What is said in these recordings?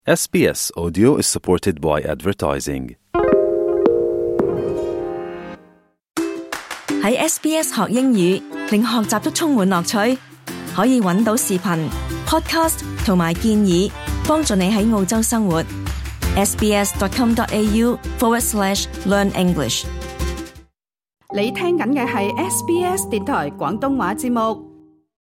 SBS Audio is supported by advertising. 喺 SBS 學英語，令學習都充滿樂趣。可以揾到視頻、podcast 同埋建議，幫助你喺澳洲生活。sbs.com.au/learn English。 你聽緊嘅係 SBS 電台廣東話節目。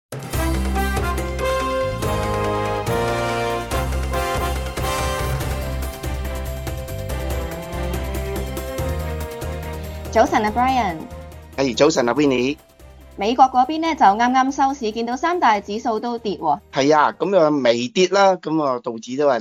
早晨啊 Brian， 早晨啊 Winnie。 美國嗰邊咧就啱啱收市，見到三大指數都跌喎。 係啊，咁啊微跌啦，咁啊道指都係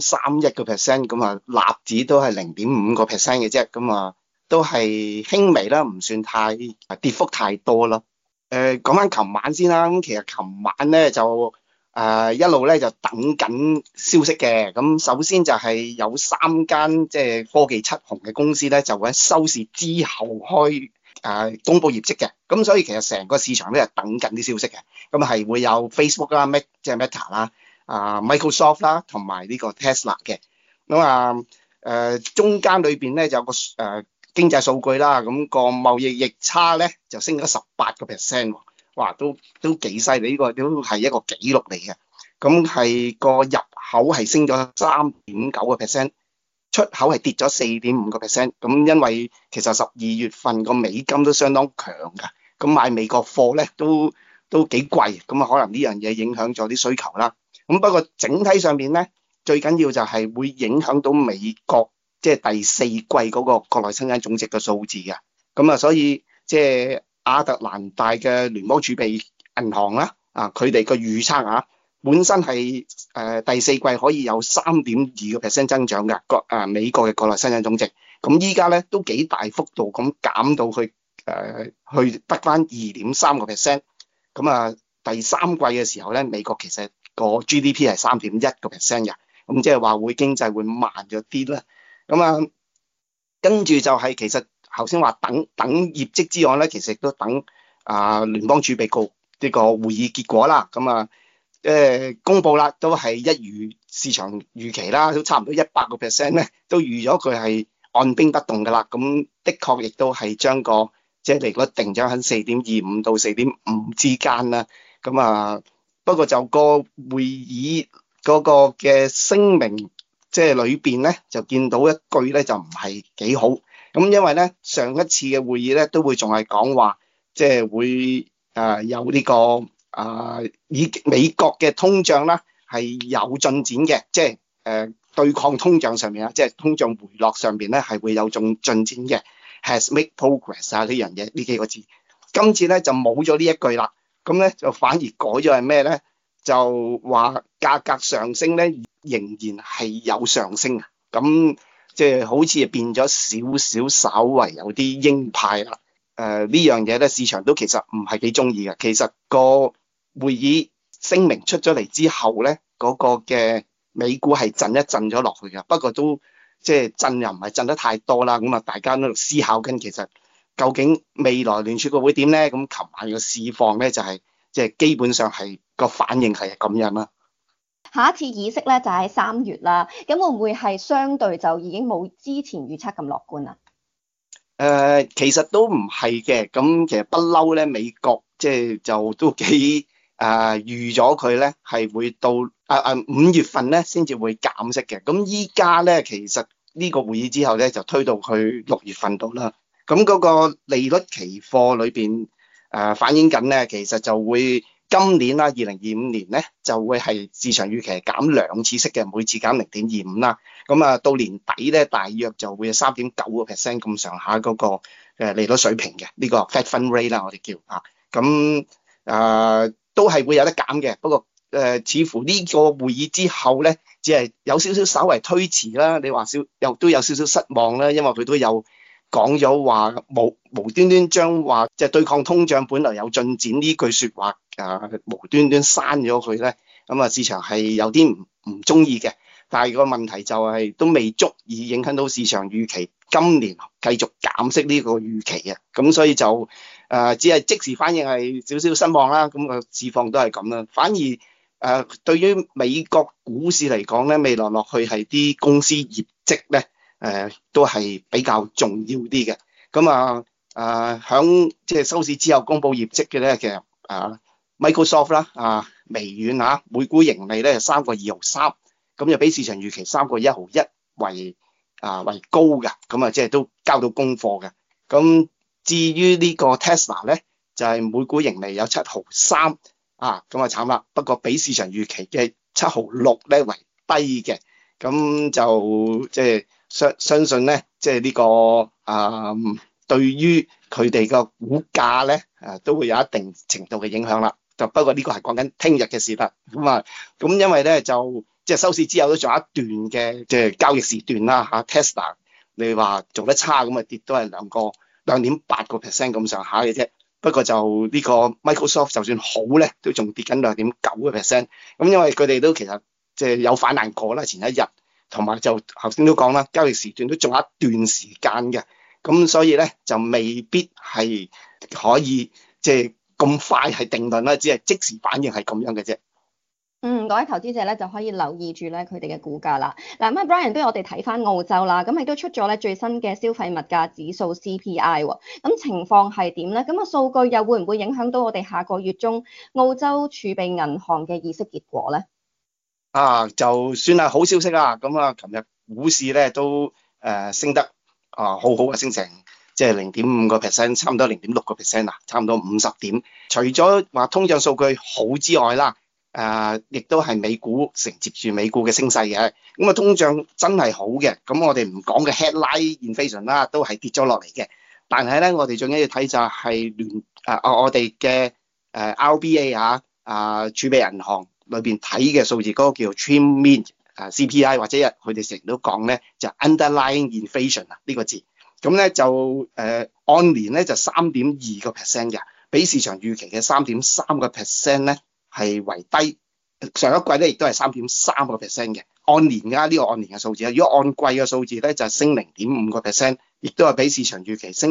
0.31%， 咁啊納指都係 0.5% 嘅啫，咁啊都係輕微啦，唔算太跌幅太多咯。講翻琴晚先啦，咁其實琴晚咧就一路咧就等緊消息嘅。咁首先就係有3間即係科技七雄嘅公司咧，就會喺收市之後公布業績嘅。咁所以其實成個市場咧係等緊啲消息嘅。咁係會有 Facebook 啦，即係 Meta 啦，Microsoft 啦，同埋呢個 Tesla 嘅。咁中間裏邊咧就有個經濟數據啦，咁個貿易逆差咧就升咗18%，哇，都幾犀利，呢個都係一個紀錄嚟嘅。咁係個入口係升咗 3.9%， 出口係跌咗 4.5%。咁因為其實12月份個美金都相當強㗎，咁買美國貨咧都幾貴，咁啊可能呢樣嘢影響咗啲需求啦。咁不過整體上面咧，最緊要就係會影響到美國即係第四季嗰個國內生產總值嘅數字嘅。咁啊所以即係亞特蘭大嘅聯邦儲備銀行啦，佢哋個預測本身係第四季可以有 3.2% 增長嘅美國嘅國內生產總值。咁依家咧都幾大幅度咁減到去得翻 2.3%。咁第三季嘅時候咧，美國其實個 GDP 係 3.1% 嘅。咁即係話會經濟會慢咗啲啦。咁跟住就係其實頭先話等業績之外咧，其實亦都等聯邦儲備局呢個會議結果啦。咁公佈啦，都係一如市場預期啦，都差唔多100% 咧，都預咗佢係按兵不動噶啦。咁的確亦都係將個即係利率定咗喺 4.25 到 4.5 之間啦。咁不過就個會議嗰個嘅聲明即係裏邊咧，就見到一句咧就唔係幾好。咁因為咧上一次嘅會議咧都會仲係講話，即係會有呢個以美國嘅通脹啦係有進展嘅，即係對抗通脹上面即係通脹回落上面咧係會有進展嘅。Has made progress 呢樣嘢呢幾個字，今次咧就冇咗呢一句啦。咁咧就反而改咗係咩咧？就話價格上升咧仍然係有上升啊。咁即係好似變咗少少，稍為有啲鷹派啦。呢樣嘢咧，市場都其實唔係幾中意嘅。其實個會議聲明出咗嚟之後咧，嗰個嘅美股係震一震咗落去嘅。不過都即係震又唔係震得太多啦。咁大家都喺度思考緊，其實究竟未來聯儲局會點咧？咁琴晚個市況咧就係即係基本上係個反應係咁樣啦。 下一次議息咧就喺3月啦，咁會唔會係相對就已經冇之前預測咁樂觀啊？ 其實都唔係嘅。咁其實不嬲咧，美國即係就都幾預咗佢咧係會到5月份咧先至會減息嘅。咁依家咧其實呢個會議之後咧就推到去6月份度啦。咁嗰個利率期貨裏邊反映緊咧，其實就會今年啦2025年咧就會係市場預期係減2次息嘅，每次減 0.25 啦。咁到年底咧大約就會有 3.9% 咁上下嗰個利率水平嘅，呢個 Fed Fund Rate 啦，我哋叫咁都係會有得減嘅。不過似乎呢個會議之後咧，只係有少少稍為推遲啦。你話都有少少失望啦，因為佢都有講咗話無端端將話即係對抗通脹本來有進展呢句說話無端端刪咗佢咧，咁市場係有啲唔中意嘅。但係個問題就係都未足以影響到市場預期今年繼續減息呢個預期嘅。咁所以就只係即時反應係少少失望啦。咁個市況都係咁啦。反而對於美國股市嚟講咧，未來落去係啲公司業績咧，都係比較重要啲嘅。咁響即係收市之後公佈業績嘅咧，其實Microsoft 啦，微軟每股盈利咧3.263，咁就比市場預期3.161為高嘅，咁即係都交到功課嘅。咁至於呢個 Tesla 咧，就係每股盈利有7.3。咁慘啦，不過比市場預期嘅7.6咧為低嘅，咁就即係相信咧，即係呢個對於佢哋個股價咧都會有一定程度嘅影響啦。就不過呢個係講緊聽日嘅事啦。咁因為咧就即係收市之後都仲有一段嘅即係交易時段啦嚇。Tesla 你話做得差咁跌都係2.8% 咁上下嘅啫。不過就呢個 Microsoft 就算好咧，都仲跌緊2.9%。咁因為佢哋都其實即係有反彈過啦，前一日，同埋就頭先都講啦，交易時段都仲有一段時間嘅。咁所以咧就未必係可以即係咁快係定論啦，只係即時反應係咁樣嘅啫。 各位投資者咧就可以留意住咧佢哋嘅股價啦。嗱咁Brian，不如我哋睇翻澳洲啦，咁亦都出咗咧最新嘅消費物價指數 CPI 喎。咁情況係點咧？咁數據又會唔會影響到我哋下個月中澳洲儲備銀行嘅議息結果咧？ 就算係好消息啦。咁琴日股市咧都升得好好嘅，升成即係0.5%，差唔多0.6%啦，差唔多50點。除咗話通脹數據好之外啦，亦都係美股承接住美股嘅升勢嘅。咁通脹真係好嘅，咁我哋唔講嘅 headline inflation 啦，都係跌咗落嚟嘅。但係咧，我哋最緊要睇就係我哋嘅RBA 儲備銀行裏邊睇嘅數字，嗰個叫 trim CPI 或者佢哋成日都講咧就 underlying inflation 呢個字。咁咧就按年咧就3.2%嘅，比市場預期嘅3.3%咧係為低。上一季咧亦都係3.3% 嘅，按年㗎呢個按年嘅數字。如果按季嘅數字咧就係升0.5%，亦都係比市場預期升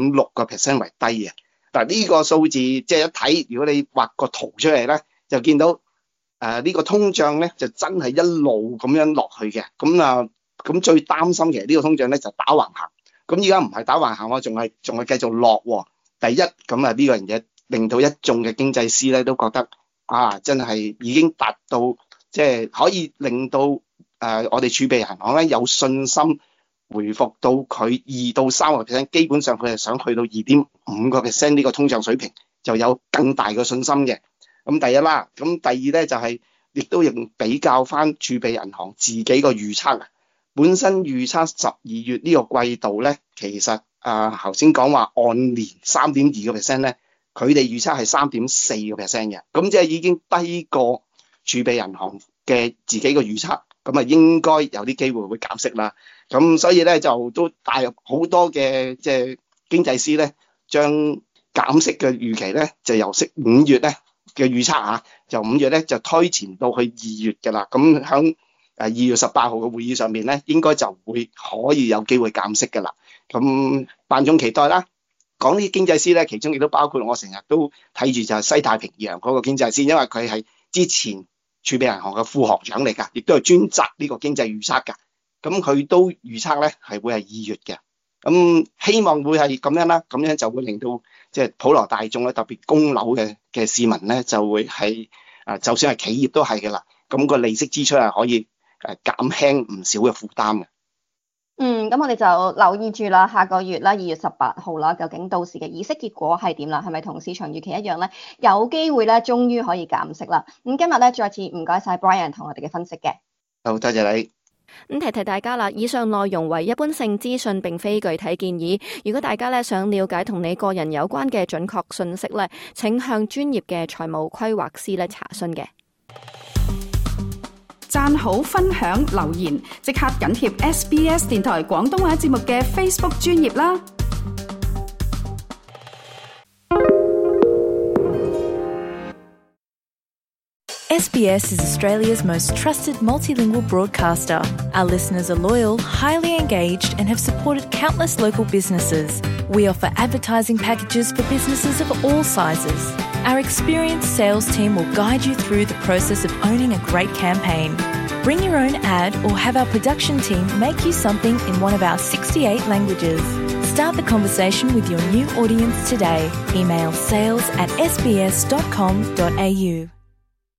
0.6% 為低嘅。嗱呢個數字即係一睇，如果你畫個圖出嚟咧，就見到呢個通脹咧就真係一路咁樣落去嘅。咁最擔心其實呢個通脹咧就打橫行。咁而家唔係打橫行喎，仲係繼續落喎。第一咁呢個樣嘢令到一眾嘅經濟師咧都覺得真係已經達到即係可以令到我哋儲備銀行咧有信心回復到佢2到3%，基本上佢係想去到2.5% 呢個通脹水平，就有更大嘅信心嘅。咁第一啦，咁第二咧就係亦都用比較翻儲備銀行自己個預測。本身預測12月呢個季度咧，其實頭先講話按年3.2% 咧，佢哋預測係3.4% 嘅，咁即係已經低過儲備銀行嘅自己個預測，咁應該有啲機會會減息啦。咁所以咧就都帶入好多嘅即係經濟師咧，將減息嘅預期咧就由5月咧嘅預測就5月咧就推前到去2月㗎啦。咁響2月18號嘅會議上面咧，應該就會可以有機會減息㗎啦。咁萬眾期待啦。講啲經濟師咧，其中亦都包括我成日都睇住就係西太平洋嗰個經濟師，因為佢係之前儲備銀行嘅副行長嚟㗎，亦都係專責呢個經濟預測㗎。咁佢都預測咧係會係2月嘅。咁希望會係咁樣啦，咁樣就會令到即係普羅大眾咧，特別供樓嘅市民咧，就會係就算係企業都係㗎啦。咁個利息支出係可以減輕唔少嘅負擔嘅。 咁我哋就留意住啦，下個月啦，2月18號啦，究竟到時嘅議息結果係點啦？係咪同市場預期一樣咧？有機會咧，終於可以減息啦。咁今日咧，再次唔該晒 Brian 同我哋嘅分析嘅。 好，多謝你。 咁提大家啦，以上內容為一般性資訊，並非具體建議。如果大家咧想了解同你個人有關嘅準確信息咧，請向專業嘅財務規劃師咧查詢嘅。 讚好、分享、留言，即刻緊貼 SBS 電台廣東話節目嘅 Facebook 專頁啦！ SBS is Australia's most trusted multilingual broadcaster. Our listeners are loyal, highly engaged, and have supported countless local businesses. We offer advertising packages for businesses of all sizes. Our experienced sales team will guide you through the process of owning a great campaign. Bring your own ad or have our production team make you something in one of our 68 languages. Start the conversation with your new audience today. Email sales@sbs.com.au.